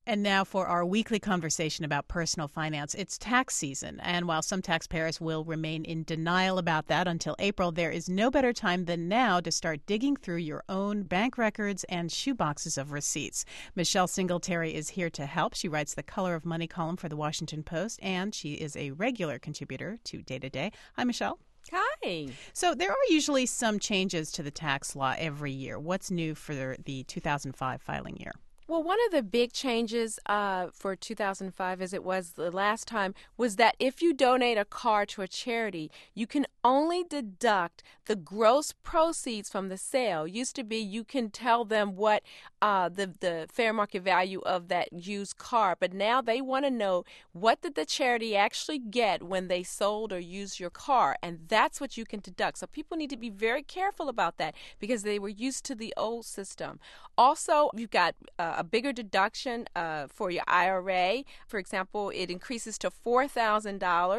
And now for our weekly conversation about personal finance. It's tax season, and while some taxpayers will remain in denial about that until April, there is no better time than now to start digging through your own bank records and shoeboxes of receipts. Michelle Singletary is here to help. She writes the Color of Money column for the Washington Post, and she is a regular contributor to Day to Day. Hi, Michelle. Hi. So there are usually some changes to the tax law every year. What's new for the 2005 filing year? Well, one of the big changes for 2005, as it was the last time, was that if you donate a car to a charity, you can only deduct the gross proceeds from the sale. Used to be you can tell them what the fair market value of that used car, but now they want to know what did the charity actually get when they sold or used your car, and that's what you can deduct. So people need to be very careful about that because they were used to the old system. Also, you've got a bigger deduction for your IRA. For example, it increases to $4,000,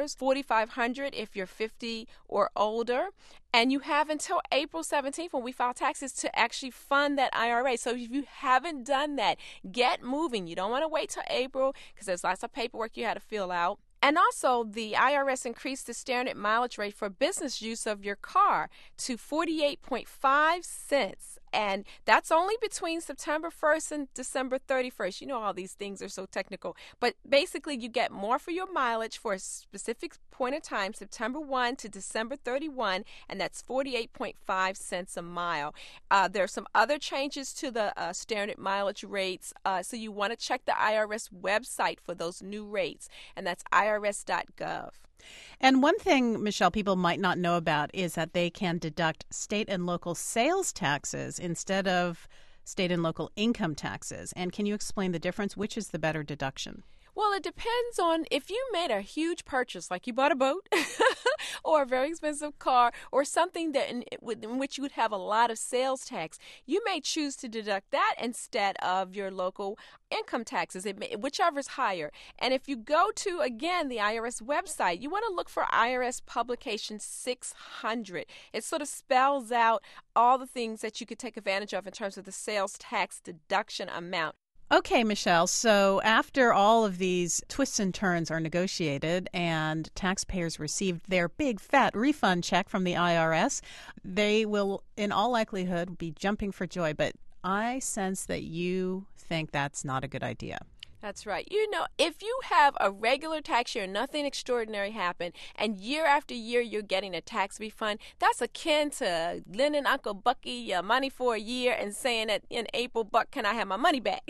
$4,500 if you're 50 or older. And you have until April 17th when we file taxes to actually fund that IRA. So if you haven't done that, get moving. You don't want to wait till April because there's lots of paperwork you had to fill out. And also, the IRS increased the standard mileage rate for business use of your car to 48.5 cents. And that's only between September 1st and December 31st. You know, all these things are so technical. But basically, you get more for your mileage for a specific point of time, September 1 to December 31, and that's 48.5 cents a mile. There are some other changes to the standard mileage rates. So you want to check the IRS website for those new rates, and that's irs.gov. And one thing, Michelle, people might not know about is that they can deduct state and local sales taxes instead of state and local income taxes. And can you explain the difference? Which is the better deduction? Well, it depends on if you made a huge purchase, like you bought a boat or a very expensive car or something that in which you would have a lot of sales tax. You may choose to deduct that instead of your local income taxes, whichever's higher. And if you go to, again, the IRS website, you want to look for IRS Publication 600. It sort of spells out all the things that you could take advantage of in terms of the sales tax deduction amount. Okay, Michelle, so after all of these twists and turns are negotiated and taxpayers received their big fat refund check from the IRS, they will in all likelihood be jumping for joy. But I sense that you think that's not a good idea. That's right. You know, if you have a regular tax year, nothing extraordinary happened, and year after year you're getting a tax refund, that's akin to lending Uncle Bucky your money for a year and saying that in April, Buck, can I have my money back?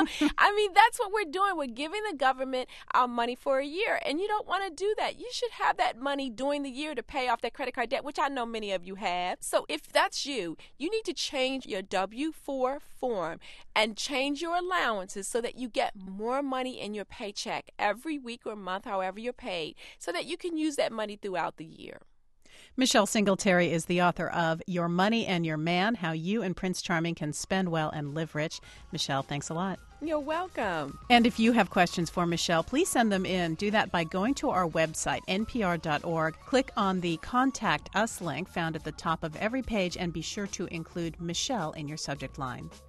I mean, that's what we're doing. We're giving the government our money for a year, and you don't want to do that. You should have that money during the year to pay off that credit card debt, which I know many of you have. So if that's you, you need to change your W-4 form and change your allowances so that you get more money in your paycheck every week or month, however you're paid, so that you can use that money throughout the year. Michelle Singletary is the author of Your Money and Your Man, How You and Prince Charming Can Spend Well and Live Rich. Michelle, thanks a lot. You're welcome. And if you have questions for Michelle, please send them in. Do that by going to our website, npr.org. Click on the Contact Us link found at the top of every page and be sure to include Michelle in your subject line.